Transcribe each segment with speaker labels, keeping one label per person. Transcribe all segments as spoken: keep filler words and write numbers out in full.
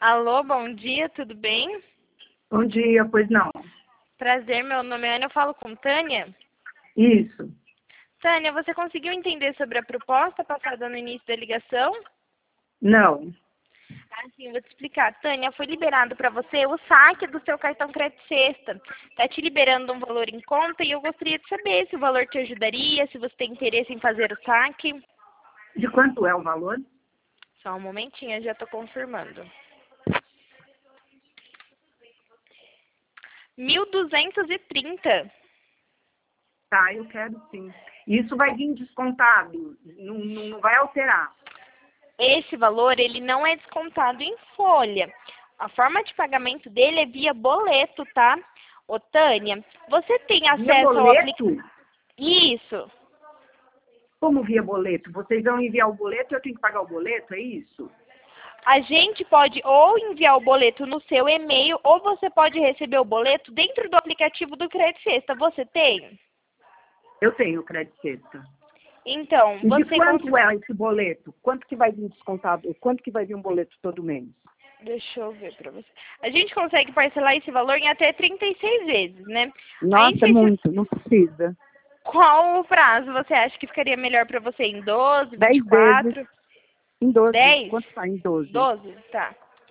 Speaker 1: Alô, bom dia, tudo bem?
Speaker 2: Bom dia, pois não.
Speaker 1: Prazer, meu nome é Ana, eu falo com Tânia.
Speaker 2: Isso.
Speaker 1: Tânia, você conseguiu entender sobre a proposta passada no início da ligação?
Speaker 2: Não.
Speaker 1: Ah, sim, vou te explicar. Tânia, foi liberado para você o saque do seu cartão Crédito Sexta. Está te liberando um valor em conta e eu gostaria de saber se o valor te ajudaria, se você tem interesse em fazer o saque.
Speaker 2: De quanto é o valor?
Speaker 1: Só um momentinho, eu já estou confirmando. mil duzentos e trinta.
Speaker 2: Tá, eu quero sim. Isso vai vir descontado, não, não, não vai alterar.
Speaker 1: Esse valor, ele não é descontado em folha. A forma de pagamento dele é via boleto, tá? Ô, Tânia, você tem
Speaker 2: Via
Speaker 1: acesso ao aplicativo?
Speaker 2: boleto?
Speaker 1: Isso.
Speaker 2: Como via boleto? Vocês vão enviar o boleto e eu tenho que pagar o boleto, é isso?
Speaker 1: A gente pode ou enviar o boleto no seu e-mail, ou você pode receber o boleto dentro do aplicativo do Crédito Sexta. Você tem?
Speaker 2: Eu tenho crédito sexta.
Speaker 1: Então,
Speaker 2: E de
Speaker 1: você...
Speaker 2: quanto
Speaker 1: cons-
Speaker 2: é esse boleto? Quanto que vai vir descontado? Quanto que vai vir um boleto todo mês?
Speaker 1: Deixa eu ver pra você. A gente consegue parcelar esse valor em até trinta e seis vezes, né? Aí,
Speaker 2: Nossa, é
Speaker 1: se-
Speaker 2: muito, não precisa.
Speaker 1: qual o prazo você acha que ficaria melhor pra você? Em doze, vinte e
Speaker 2: Dez vezes
Speaker 1: quatro?
Speaker 2: em doze.
Speaker 1: dez?
Speaker 2: Quanto tá em doze?
Speaker 1: doze? Tá.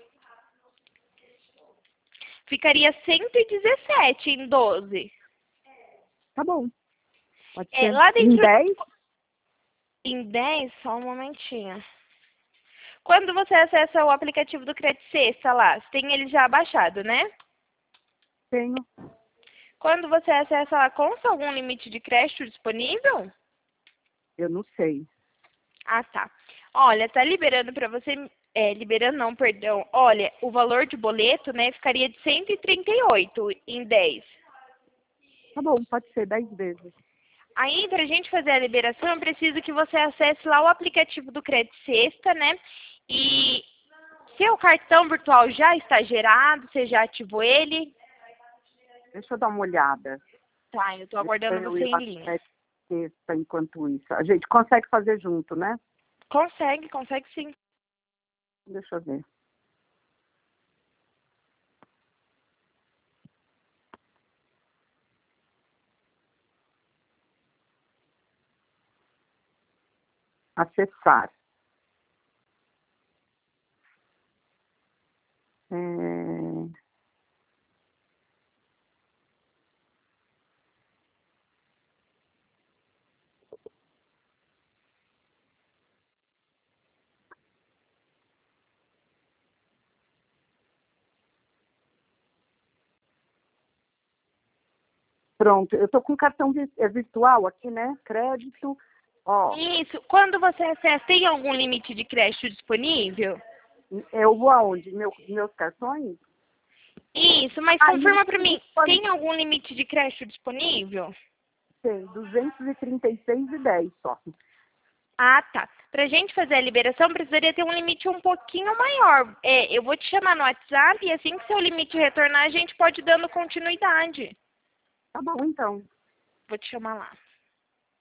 Speaker 1: Ficaria cento e dezessete em doze.
Speaker 2: Tá bom. Pode
Speaker 1: É,
Speaker 2: ser.
Speaker 1: lá
Speaker 2: Em
Speaker 1: dentro...
Speaker 2: dez?
Speaker 1: Em dez, só um momentinho. Quando você acessa o aplicativo do Crédito Sexta lá, você tem ele já baixado, né?
Speaker 2: Tenho.
Speaker 1: Quando você acessa lá, consta algum limite de crédito disponível?
Speaker 2: Eu não sei.
Speaker 1: Ah, tá. Olha, tá liberando para você, é, liberando não, perdão. Olha, o valor de boleto, né, ficaria de cento e trinta e oito em dez.
Speaker 2: Tá bom, pode ser dez vezes.
Speaker 1: Aí, pra gente fazer a liberação, eu preciso que você acesse lá o aplicativo do Crédito Sexta, né? E seu cartão virtual já está gerado, você já ativou ele?
Speaker 2: Deixa eu dar uma olhada.
Speaker 1: Tá, eu tô
Speaker 2: Deixa
Speaker 1: aguardando
Speaker 2: eu
Speaker 1: você
Speaker 2: ir
Speaker 1: em
Speaker 2: lá
Speaker 1: linha.
Speaker 2: sexta enquanto isso. A gente consegue fazer junto, né?
Speaker 1: Consegue, consegue sim.
Speaker 2: Deixa eu ver. Acessar. É... Pronto, eu tô com cartão vi- é virtual aqui, né? Crédito. Ó,
Speaker 1: Isso. Quando você acessa, tem algum limite de crédito disponível?
Speaker 2: eu vou aonde? Meu, meus cartões?
Speaker 1: Isso, mas
Speaker 2: Aí
Speaker 1: confirma pra mim,
Speaker 2: pode
Speaker 1: tem algum limite de crédito disponível?
Speaker 2: ter duzentos e trinta e seis e dez só.
Speaker 1: Ah, tá. Pra gente fazer a liberação, precisaria ter um limite um pouquinho maior. É, eu vou te chamar no WhatsApp e assim que seu limite retornar, a gente pode ir dando continuidade.
Speaker 2: Tá bom, então.
Speaker 1: Vou te chamar lá.